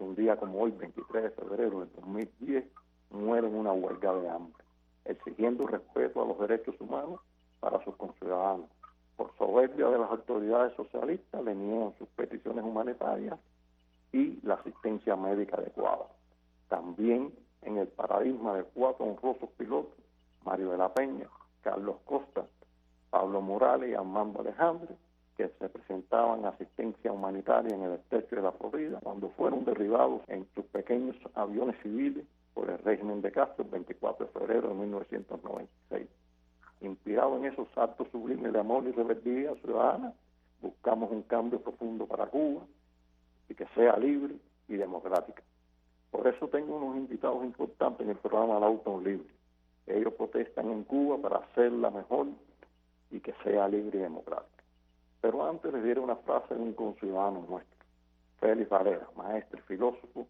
un día como hoy, 23 de febrero del 2010, muere en una huelga de hambre, exigiendo respeto a los derechos humanos para sus conciudadanos. Por soberbia de las autoridades socialistas, le niegan sus peticiones humanitarias y la asistencia médica adecuada. También en el paradigma de 4 honrosos pilotos, Mario de la Peña, Carlos Costa, Pablo Morales y Armando Alejandro, que se presentaban asistencia humanitaria en el estrecho de la Florida cuando fueron derribados en sus pequeños aviones civiles por el régimen de Castro el 24 de febrero de 1996. Inspirado en esos actos sublimes de amor y rebeldía ciudadana, buscamos un cambio profundo para Cuba y que sea libre y democrática. Por eso tengo unos invitados importantes en el programa Lawton Libre. Ellos protestan en Cuba para hacerla mejor y que sea libre y democrática. Pero antes les diré una frase de un conciudadano nuestro, Félix Valera, maestro y filósofo,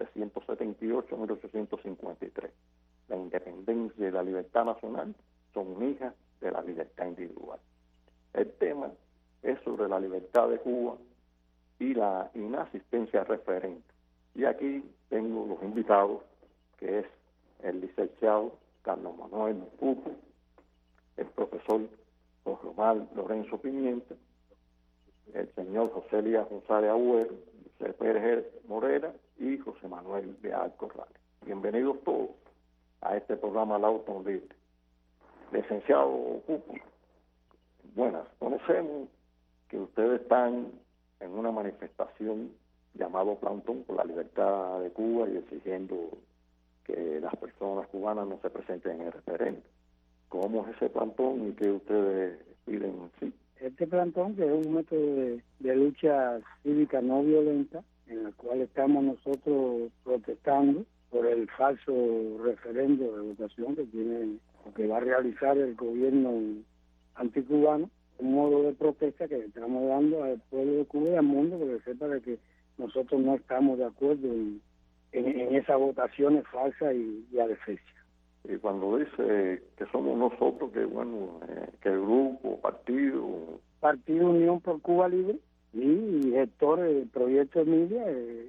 1778-1853. La independencia y la libertad nacional son hijas de la libertad individual. El tema es sobre la libertad de Cuba y la inasistencia referente. Y aquí tengo los invitados, que es el licenciado Carlos Manuel Pupo, el profesor José Omar Lorenzo Pimienta, el señor José Elías González Agüero, José Pérez Morera y José Manuel de Corrales. Bienvenidos todos a este programa Lawton Libre. Licenciado Pupo, buenas, conocemos que ustedes están en una manifestación llamado Plantón por la libertad de Cuba y exigiendo que las personas cubanas no se presenten en el referéndum. ¿Cómo es ese plantón y qué ustedes piden en sí? Este plantón, que es un método de lucha cívica no violenta, en el cual estamos nosotros protestando por el falso referendo de votación que va a realizar el gobierno anticubano, un modo de protesta que estamos dando al pueblo de Cuba y al mundo, porque sepa de que nosotros no estamos de acuerdo en esas votaciones falsas y adefesias. Y cuando dice que somos nosotros, que bueno, que el grupo, Partido Unión por Cuba Libre y gestores del proyecto Emilia,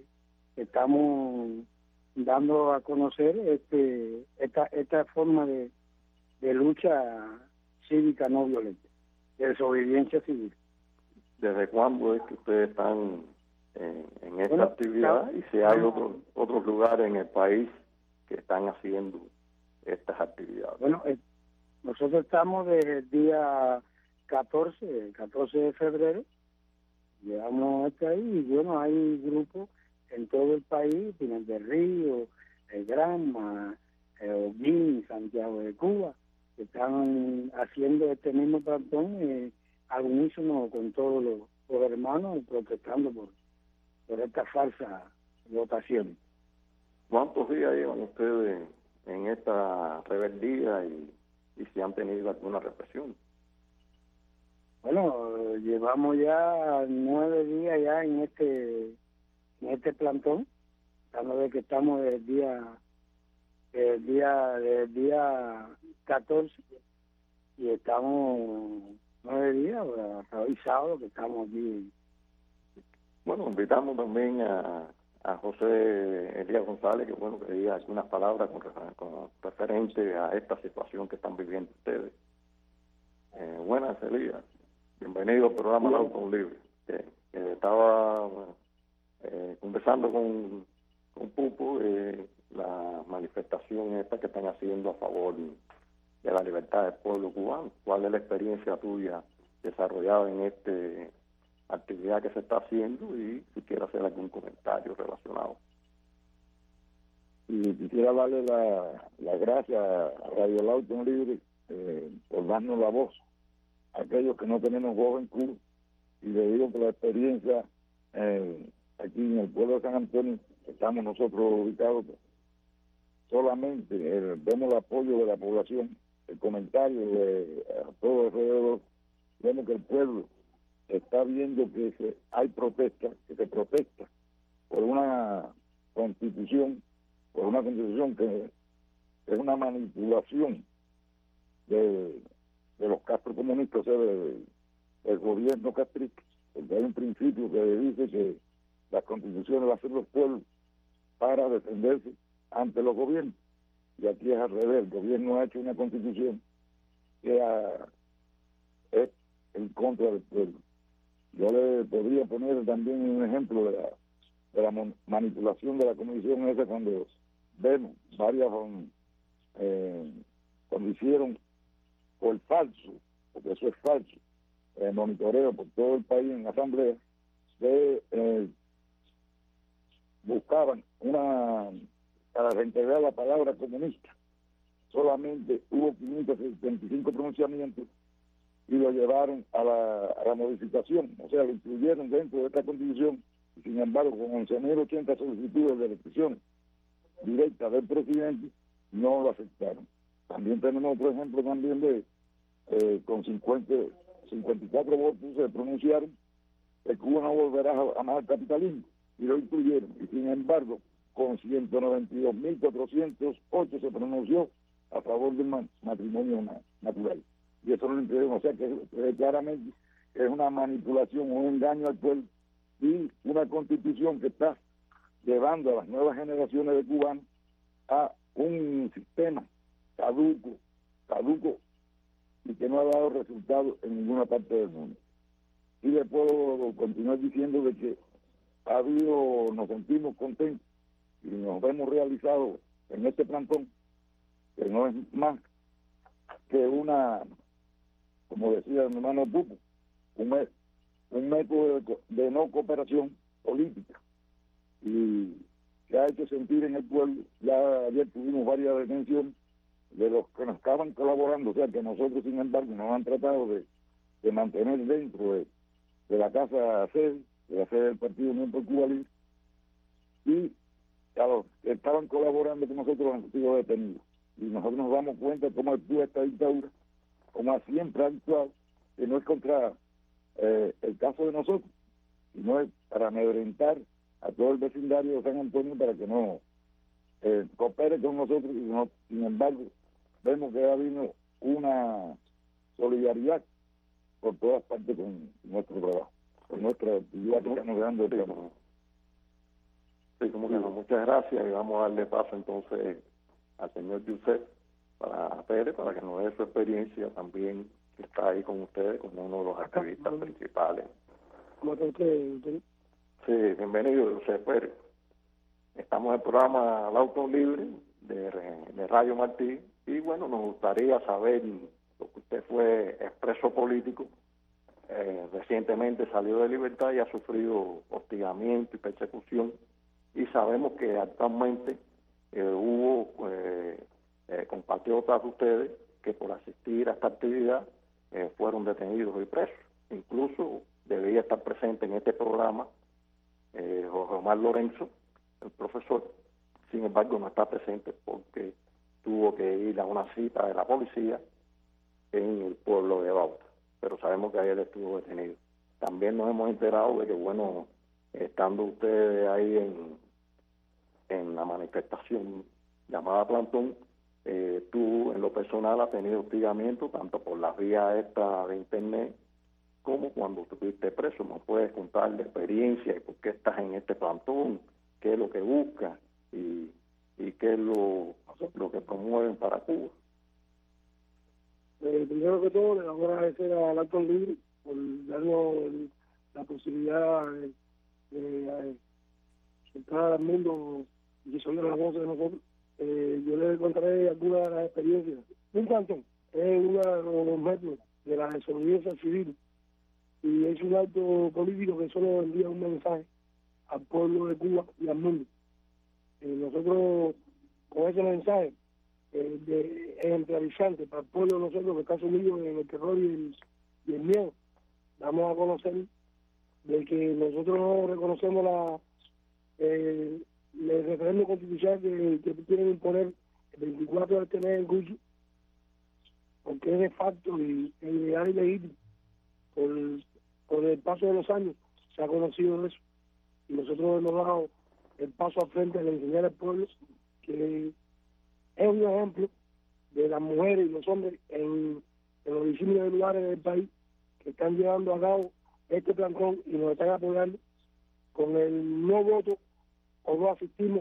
estamos dando a conocer esta forma de lucha cívica no violenta, de desobediencia civil. ¿Desde cuándo es que ustedes están en esta actividad? Y si hay otros lugares en el país que están haciendo estas actividades. Bueno, nosotros estamos desde el día 14 de febrero, llegamos hasta ahí, y bueno, hay grupos en todo el país, Pinar del Río, El Granma, Holguín, Santiago de Cuba, que están haciendo este mismo plantón al unísono con todos los hermanos, protestando por esta falsa votación. ¿Cuántos días llevan ustedes en esta rebeldía y si han tenido alguna represión? Bueno, llevamos ya 9 días ya en este plantón, estamos de que estamos del día 14 y estamos 9 días hasta hoy sábado que estamos aquí. Bueno, invitamos también a José Elías González, que bueno, que diga algunas palabras con referente a esta situación que están viviendo ustedes. Buenas, Elías. Bienvenido al programa Lawton Libre. Estaba conversando con Pupo la manifestación esta que están haciendo a favor de la libertad del pueblo cubano. ¿Cuál es la experiencia tuya desarrollada en esta actividad que se está haciendo y si quieres hacer algún comentario relacionado? Y quisiera darle la gracias a Radio Lawton Libre por darnos la voz a aquellos que no tenemos voz en Cuba, y le digo que la experiencia aquí en el pueblo de San Antonio, estamos nosotros ubicados, solamente vemos el apoyo de la población, el comentario de a todo alrededor, vemos que el pueblo está viendo que hay protesta, que se protesta por una constitución que es una manipulación de los Castro comunistas, o sea, del gobierno castrista, porque hay un principio que dice que las constituciones las hacen los pueblos para defenderse ante los gobiernos. Y aquí es al revés, el gobierno ha hecho una constitución que es en contra del pueblo. Yo le podría poner también un ejemplo de la manipulación de la comisión esa cuando vemos varias, cuando hicieron por falso, porque eso es falso, monitoreo por todo el país en la asamblea, buscaban para reintegrar la palabra comunista. Solamente hubo 575 pronunciamientos y lo llevaron a la modificación, o sea, lo incluyeron dentro de esta constitución, y sin embargo, con 11.080 solicitudes de elección directa del presidente, no lo aceptaron. También tenemos otro ejemplo también con 54 votos se pronunciaron que Cuba no volverá jamás al capitalismo, y lo incluyeron, y sin embargo, con 192.408 se pronunció a favor del matrimonio natural. Y eso no lo incluyeron, o sea que claramente es una manipulación, un engaño al pueblo, y una constitución que está llevando a las nuevas generaciones de cubanos a un sistema caduco, y que no ha dado resultados en ninguna parte del mundo. Y le puedo continuar diciendo de que nos sentimos contentos y nos vemos realizados en este plantón, que no es más que como decía mi hermano Pupo, un método de no cooperación política, y que ha hecho sentir en el pueblo. Ya ayer tuvimos varias detenciones de los que nos estaban colaborando, o sea que nosotros, sin embargo, nos han tratado de mantener dentro de la casa sede, de la sede del Partido Unión por Cuba Libre, y a los que estaban colaborando con nosotros han sido detenidos. Y nosotros nos damos cuenta de cómo actúa esta dictadura, como siempre ha actuado, que no es contra el caso de nosotros, sino es para amedrentar a todo el vecindario de San Antonio para que no coopere con nosotros. Y no, sin embargo, vemos que ha habido una solidaridad por todas partes con nuestro trabajo, con nuestra actividad que estamos dando. Sí, como que no. Muchas gracias, y vamos a darle paso entonces al señor Yusef Pérez para que nos dé su experiencia también, que está ahí con ustedes como uno de los activistas principales. ¿Cómo está usted? Sí, bienvenido, Yusef Pérez. Estamos en el programa Lauton Libre de Radio Martí, y bueno, nos gustaría saber, porque usted fue expreso político, recientemente salió de libertad y ha sufrido hostigamiento y persecución, y sabemos que actualmente hubo compatriotas de ustedes que por asistir a esta actividad fueron detenidos y presos. Incluso debía estar presente en este programa Jorge Omar Lorenzo, el profesor. Sin embargo, no está presente porque tuvo que ir a una cita de la policía en el pueblo de Bauta, pero sabemos que ayer estuvo detenido. También nos hemos enterado de que, bueno, estando ustedes ahí en la manifestación llamada Plantón, tú en lo personal has tenido hostigamiento tanto por las vías esta de internet como cuando estuviste preso. ¿Nos puedes contar la experiencia y por qué estás en este plantón, qué es lo que buscas y qué es lo que promueven para Cuba? Primero que todo, le vamos a agradecer a Lauton Libre por darnos la posibilidad de entrar al mundo y son de las voces de nosotros. Yo les contaré algunas de las experiencias. Un plantón es uno de los métodos de la desobediencia civil, y es un acto político que solo envía un mensaje al pueblo de Cuba y al mundo. Nosotros, con ese mensaje ejemplarizante para el pueblo de nosotros que está sumido en el terror y el miedo, damos a conocer de que nosotros no reconocemos el referéndum constitucional que quieren imponer el 24 de este mes en curso, porque es de facto y legal y legítimo. Por el paso de los años se ha conocido eso, y nosotros hemos dado el paso al frente de enseñar al pueblo que es un ejemplo de las mujeres y los hombres en los distintos lugares del país que están llevando a cabo este plantón y nos están apoyando con el no voto o no asistimos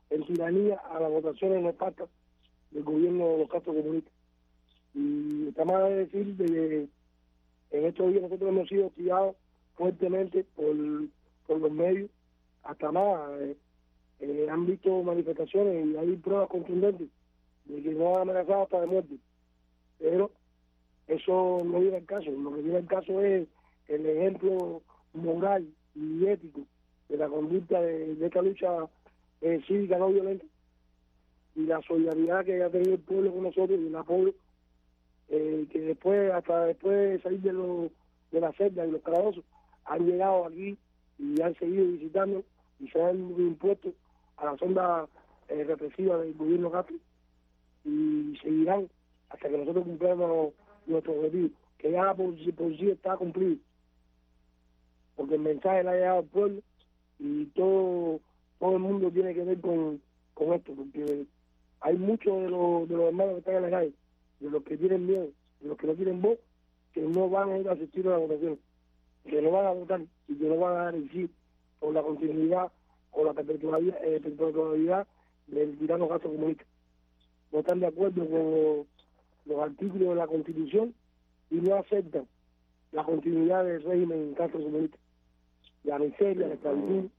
en tiranía a las votaciones nefastas del gobierno de los Castro comunistas. Y está mal de decir que en estos días nosotros hemos sido hostigados fuertemente por los medios, hasta más. Han visto manifestaciones y hay pruebas contundentes de que no han amenazado hasta de muerte. Pero eso no viene al caso. Lo que viene al caso es el ejemplo moral y ético de la conducta de esta lucha cívica no violenta y la solidaridad que ha tenido el pueblo con nosotros y el apoyo que después, hasta después de salir de la celda y los calabozos, han llegado aquí y han seguido visitando y se han impuesto a la sonda represiva del gobierno Castro y seguirán hasta que nosotros cumplamos nuestro objetivo, que ya por sí está cumplido, porque el mensaje le ha llegado al pueblo y todo el mundo tiene que ver con esto, porque hay muchos de los hermanos que están en la calle, de los que tienen miedo, de los que no tienen voz, que no van a ir a asistir a la votación, que no van a votar y que no van a dar el sí por la continuidad o la perpetuidad del tirano Castro comunista. No están de acuerdo con los artículos de la Constitución y no aceptan la continuidad del régimen Castro comunista, la miseria, la esclavitud.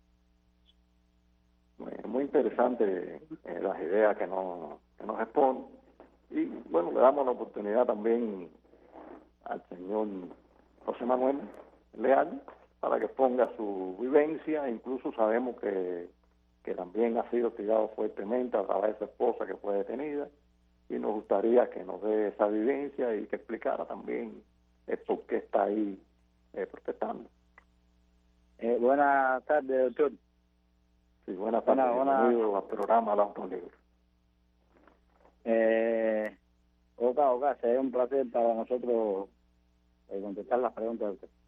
Muy interesante las ideas que nos expone. Y bueno, le damos la oportunidad también al señor José Manuel Leal para que ponga su vivencia. Incluso sabemos que también ha sido hostigado fuertemente a través de su esposa, que fue detenida, y nos gustaría que nos dé esa vivencia y que explicara también por qué está ahí protestando. Buenas tardes, doctor. Sí, buenas tardes. Bienvenido al programa El Auto Libre. Oka, sería un placer para nosotros contestar las preguntas de usted.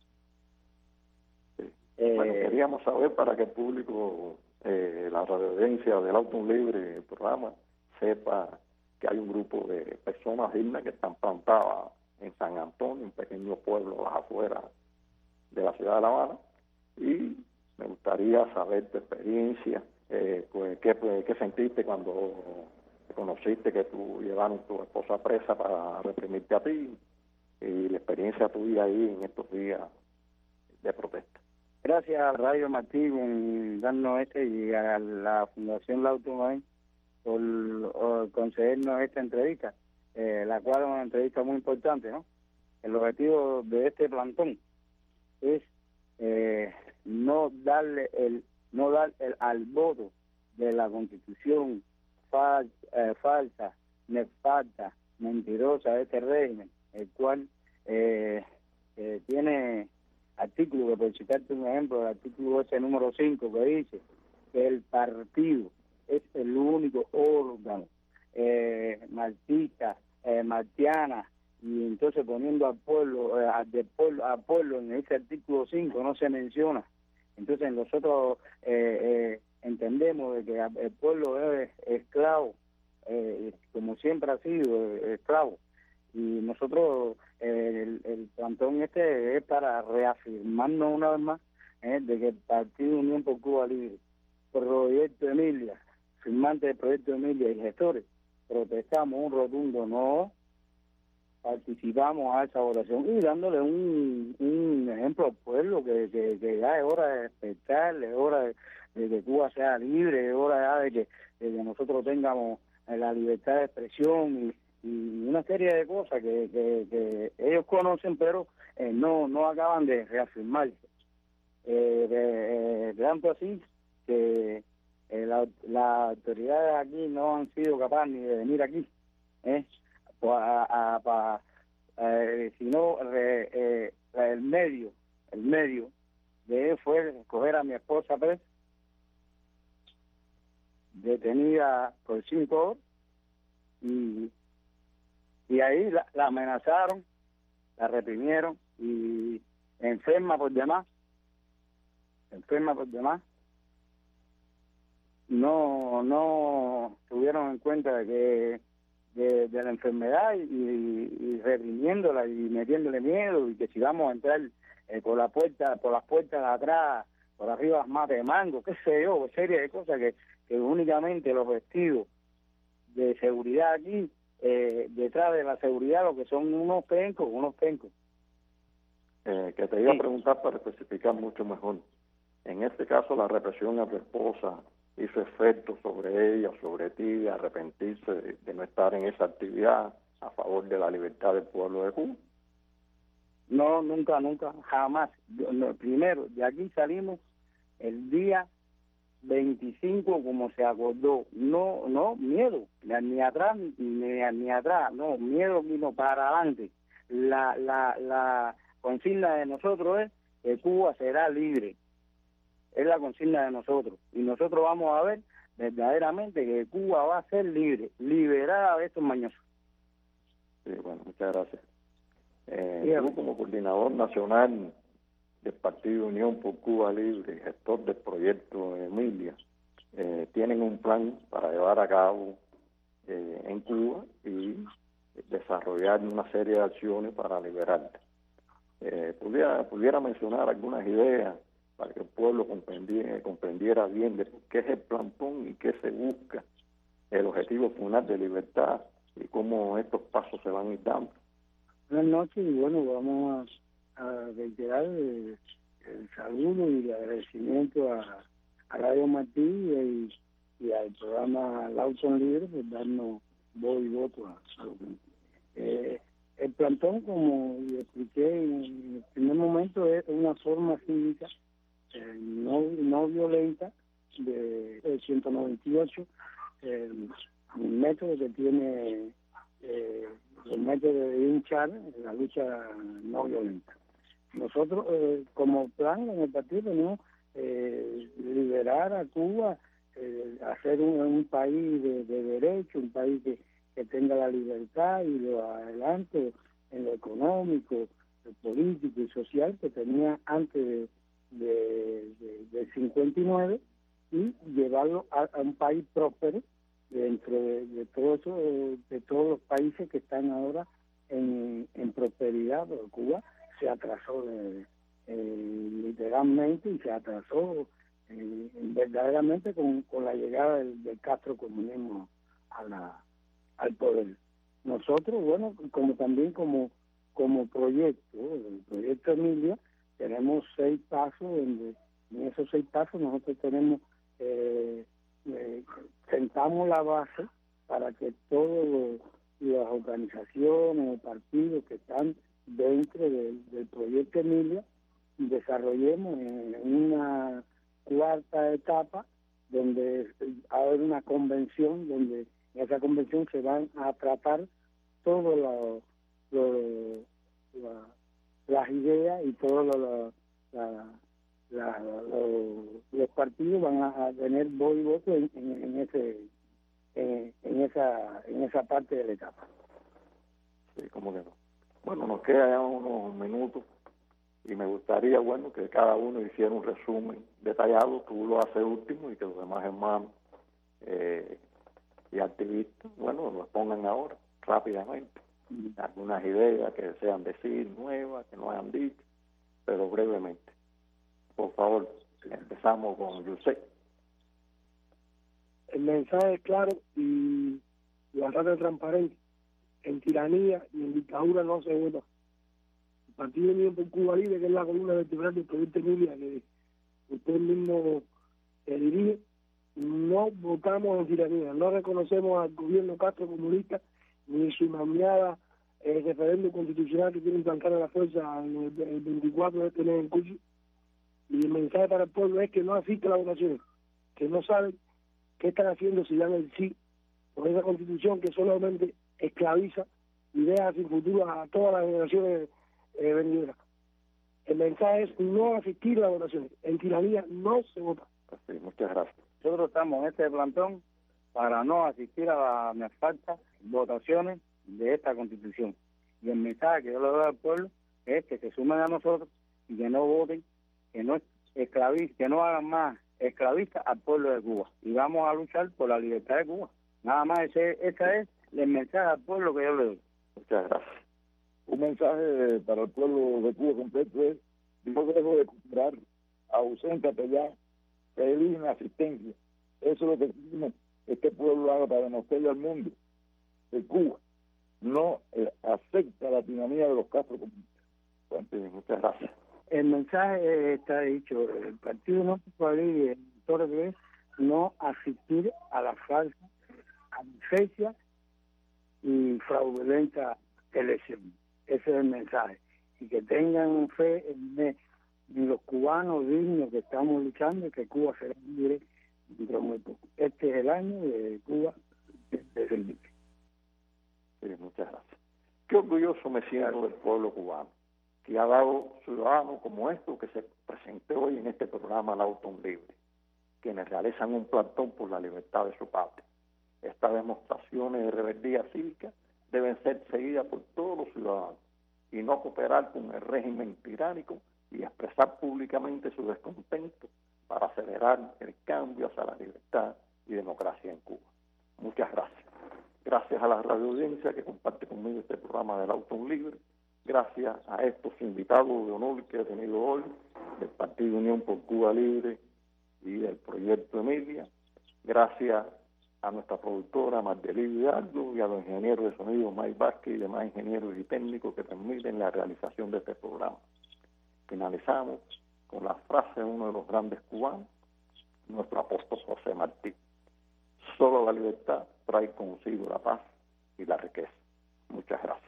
Sí. Bueno, queríamos saber para que el público, la radioaudiencia del Auto Libre, el programa, sepa que hay un grupo de personas dignas que están plantadas en San Antonio, un pequeño pueblo a las afueras de la ciudad de La Habana, y me gustaría saber tu experiencia, qué sentiste cuando conociste que tú llevaron a tu esposa presa para reprimirte a ti, y la experiencia tuya ahí en estos días de protesta. Gracias a Radio Martí por darnos y a la Fundación Lauto por concedernos esta entrevista, la cual es una entrevista muy importante, ¿no? El objetivo de este plantón es no dar al voto de la Constitución falsa, nefasta, mentirosa de este régimen, el cual tiene artículo, que por citarte un ejemplo, el artículo ese número 5, que dice que el partido es el único órgano marxista, martiana, y entonces poniendo al pueblo, al pueblo en ese artículo 5 no se menciona. Entonces nosotros entendemos de que el pueblo es esclavo, como siempre ha sido esclavo, y nosotros el plantón este es para reafirmarnos una vez más de que el Partido Unión por Cuba Libre, Proyecto Emilia, firmantes del Proyecto Emilia y gestores, protestamos un rotundo no, participamos a esa votación y dándole un ejemplo al pueblo que ya es hora de despertar, es hora de que Cuba sea libre, es hora ya de que nosotros tengamos la libertad de expresión y una serie de cosas que ellos conocen, pero no acaban de reafirmarse. Tanto así que las autoridades aquí no han sido capaces ni de venir aquí, sino el medio de él fue coger a mi esposa presa, detenida por 5 horas, y ahí la amenazaron, la reprimieron, y enferma por demás, no tuvieron en cuenta de la enfermedad y reprimiéndola y metiéndole miedo, y que si vamos a entrar por las puertas de atrás por arriba mate de mango, qué sé yo, serie de cosas que únicamente los vestidos de seguridad aquí, detrás de la seguridad, lo que son unos pencos. Que te iba a preguntar para especificar mucho mejor. En este caso, la represión a tu esposa hizo efecto sobre ella, sobre ti, de arrepentirse de no estar en esa actividad a favor de la libertad del pueblo de Cuba. No, nunca, jamás. Primero, de aquí salimos el día 25 como se acordó. No, miedo, ni atrás, ni atrás, no, miedo vino para adelante. La consigna de nosotros es que Cuba será libre. Es la consigna de nosotros. Y nosotros vamos a ver verdaderamente que Cuba va a ser libre, liberada de estos mañosos. Sí, bueno, muchas gracias. Tú como coordinador nacional del Partido Unión por Cuba Libre, gestor del proyecto Emilia, tienen un plan para llevar a cabo en Cuba y desarrollar una serie de acciones para liberarte. Pudiera mencionar algunas ideas para que el pueblo comprendiera bien de qué es el plantón y qué se busca, el objetivo final de libertad y cómo estos pasos se van a ir dando. Buenas noches y bueno, vamos a reiterar el saludo y el agradecimiento a Radio Martí y al programa Lawson Libre por darnos voz y voto a lo que el plantón, como expliqué en el primer momento, es una forma cívica no violenta de 198, el método que tiene el método de hinchar en la lucha no violenta. Nosotros como plan en el partido tenemos liberar a Cuba, hacer un país de derecho, un país que tenga la libertad y lo adelante en lo económico, lo político y social que tenía antes del 59 y llevarlo a un país próspero dentro de todo eso, de todos los países que están ahora en prosperidad. Pero Cuba se atrasó literalmente y se atrasó verdaderamente con la llegada del castrocomunismo al poder. Nosotros, bueno, como también como proyecto, el proyecto Emilia, tenemos 6 pasos, donde en esos 6 pasos nosotros tenemos sentamos la base para que todas las organizaciones o partidos que están dentro del proyecto Emilia desarrollemos en una 4ª etapa donde va a haber una convención, donde en esa convención se van a tratar todas las ideas y todos los partidos van a tener voz y voto en esa parte de la etapa. Sí, cómo que no. Bueno, nos quedan ya unos minutos y me gustaría, bueno, que cada uno hiciera un resumen detallado. Tú lo haces último y que los demás hermanos y activistas, bueno, lo pongan ahora rápidamente. Algunas ideas que desean decir, nuevas, que no hayan dicho, pero brevemente. Por favor, empezamos con José. El mensaje es claro y bastante transparente. En tiranía y en dictadura no se vota. El Partido Unión por Cuba Libre, que es la columna vertebral del proyecto Emilia, que usted mismo dirige, no votamos en tiranía, no reconocemos al gobierno Castro comunista ni su nominada referéndum constitucional que quiere implantar a la fuerza el 24 de este mes en curso. Y el mensaje para el pueblo es que no asiste a la votación, que no saben qué están haciendo si dan el sí por esa constitución que solamente esclaviza y deja sin futuro a todas las generaciones venideras. El mensaje es no asistir a la votación. En tiranía no se vota. Sí, muchas gracias. Nosotros estamos en este plantón para no asistir a las nefastas votaciones de esta constitución. Y el mensaje que yo le doy al pueblo es que se sumen a nosotros y que no voten, que no esclavicen, que no hagan más esclavistas al pueblo de Cuba. Y vamos a luchar por la libertad de Cuba. Nada más, ese es el mensaje al pueblo que yo le doy. Muchas gracias. Un mensaje para el pueblo de Cuba completo es: no debo de comprar auséntate ya, pedí asistencia. Eso es lo que queremos que este pueblo haga para demostrarle al mundo que Cuba no acepta la tiranía de los Castro comunistas. Bueno, muchas gracias. El mensaje está dicho, el Partido No Popular debe no asistir a la falsa, anfecha y fraudulenta elección. Ese es el mensaje. Y que tengan fe en los cubanos dignos que estamos luchando y que Cuba será libre dentro de muy poco. Este es el año de Cuba de ser libre. Sí, muchas gracias. Qué orgulloso me siento del pueblo cubano, que ha dado ciudadanos como estos que se presentó hoy en este programa Lautón Libre, quienes realizan un plantón por la libertad de su patria. Estas demostraciones de rebeldía cívica deben ser seguidas por todos los ciudadanos y no cooperar con el régimen tiránico y expresar públicamente su descontento para acelerar el cambio hacia la libertad y democracia en Cuba. Muchas gracias. Gracias a la radioaudiencia que comparte conmigo este programa del Lautón Libre. Gracias a estos invitados de honor que he tenido hoy del Partido Unión por Cuba Libre y del Proyecto Emilia. Gracias a nuestra productora Mardelí Vidalgo y a los ingenieros de sonido Mike Vázquez y demás ingenieros y técnicos que permiten la realización de este programa. Finalizamos con la frase de uno de los grandes cubanos, nuestro apóstol José Martí: solo la libertad trae consigo la paz y la riqueza. Muchas gracias.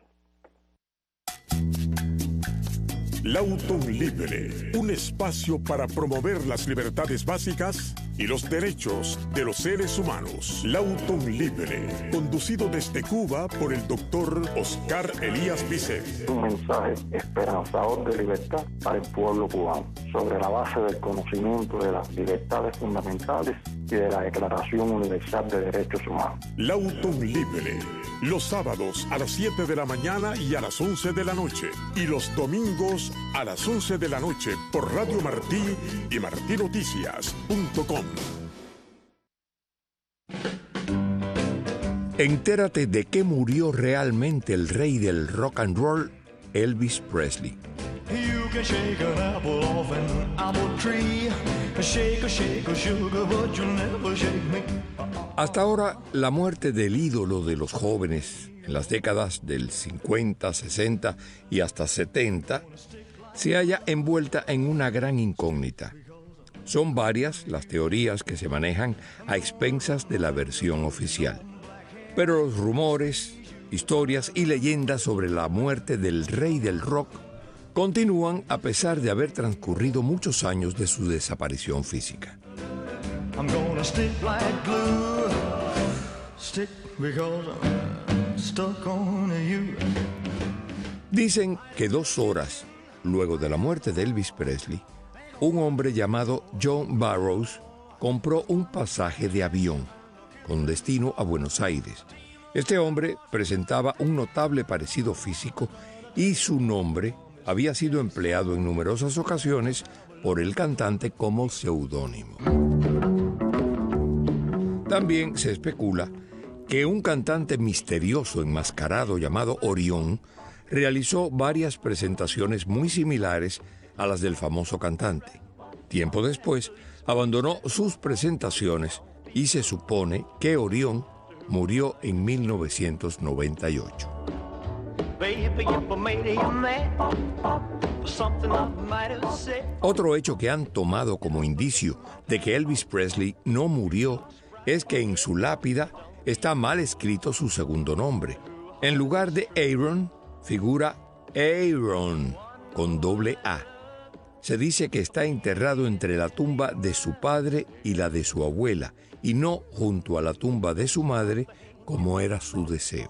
Lautón Libre, un espacio para promover las libertades básicas y los derechos de los seres humanos. Lautón Libre, conducido desde Cuba por el doctor Oscar Elías Vicente. Un mensaje esperanzador de libertad para el pueblo cubano, sobre la base del conocimiento de las libertades fundamentales y de la Declaración Universal de Derechos Humanos. Lautón Libre, los sábados a las 7 de la mañana y a las 11 de la noche, y los domingos a las 11 de la noche por Radio Martí y martinoticias.com. Entérate de qué murió realmente el rey del rock and roll, Elvis Presley. You can shake an apple off an apple tree. Shake a sugar, but you'll never shake me. Hasta ahora, la muerte del ídolo de los jóvenes en las décadas del 50, 60 y hasta 70 se halla envuelta en una gran incógnita. Son varias las teorías que se manejan a expensas de la versión oficial. Pero los rumores, historias y leyendas sobre la muerte del rey del rock continúan a pesar de haber transcurrido muchos años de su desaparición física. I'm gonna stick like glue. Stick because I'm stuck on you. Dicen que 2 horas luego de la muerte de Elvis Presley, un hombre llamado John Barrows compró un pasaje de avión con destino a Buenos Aires. Este hombre presentaba un notable parecido físico y su nombre había sido empleado en numerosas ocasiones por el cantante como seudónimo. También se especula que un cantante misterioso enmascarado llamado Orión realizó varias presentaciones muy similares a las del famoso cantante. Tiempo después, abandonó sus presentaciones y se supone que Orión murió en 1998. Otro hecho que han tomado como indicio de que Elvis Presley no murió es que en su lápida está mal escrito su segundo nombre. En lugar de Aaron, figura Aaron con doble A. Se dice que está enterrado entre la tumba de su padre y la de su abuela, y no junto a la tumba de su madre, como era su deseo.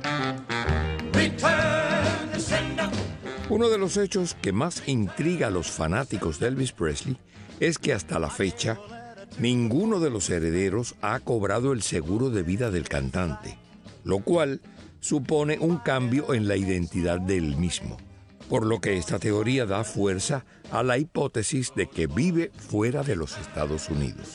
Uno de los hechos que más intriga a los fanáticos de Elvis Presley es que hasta la fecha, ninguno de los herederos ha cobrado el seguro de vida del cantante, lo cual supone un cambio en la identidad del mismo, por lo que esta teoría da fuerza a la hipótesis de que vive fuera de los Estados Unidos.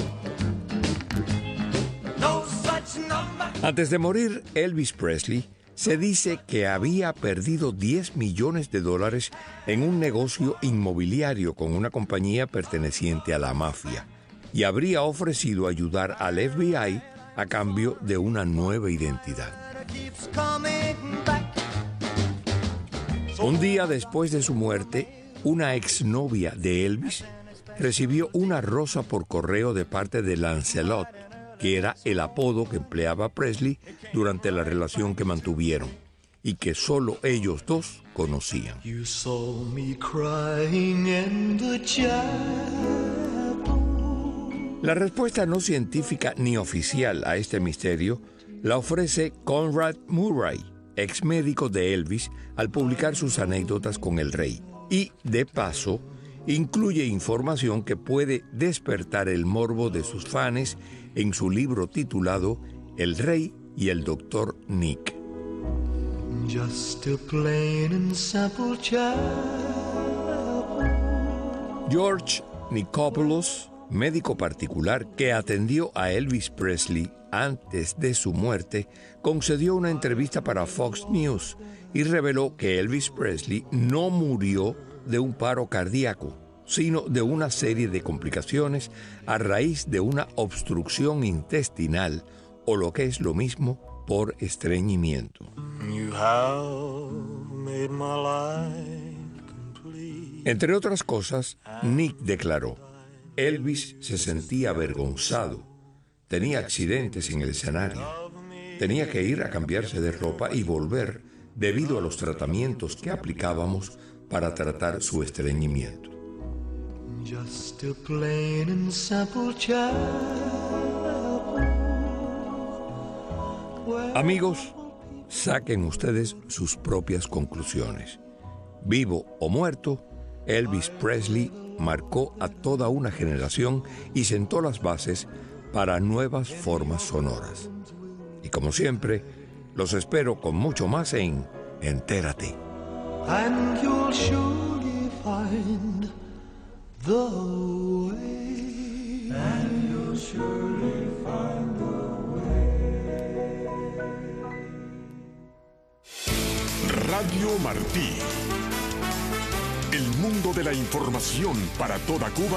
Antes de morir, Elvis Presley Se dice que había perdido $10 millones en un negocio inmobiliario con una compañía perteneciente a la mafia y habría ofrecido ayudar al FBI a cambio de una nueva identidad. Un día después de su muerte, una exnovia de Elvis recibió una rosa por correo de parte de Lancelot, que era el apodo que empleaba Presley durante la relación que mantuvieron y que solo ellos dos conocían. You saw me crying in the chapel. La respuesta no científica ni oficial a este misterio la ofrece Conrad Murray, ex médico de Elvis, al publicar sus anécdotas con el rey. Y, de paso, incluye información que puede despertar el morbo de sus fans en su libro titulado El Rey y el Dr. Nick. Just a plain and simple chapel. George Nichopoulos, médico particular que atendió a Elvis Presley antes de su muerte, concedió una entrevista para Fox News y reveló que Elvis Presley no murió de un paro cardíaco, sino de una serie de complicaciones a raíz de una obstrucción intestinal o lo que es lo mismo, por estreñimiento. You have made my life complete. Entre otras cosas, Nick declaró: Elvis se sentía avergonzado, tenía accidentes en el escenario, tenía que ir a cambiarse de ropa y volver debido a los tratamientos que aplicábamos para tratar su estreñimiento. Just a plain and simple chapel. Amigos, saquen ustedes sus propias conclusiones. Vivo o muerto, Elvis Presley marcó a toda una generación y sentó las bases para nuevas formas sonoras. Y como siempre, los espero con mucho más en Entérate. And you'll surely find the way. And you'll surely find the way. Radio Martí. El mundo de la información para toda Cuba.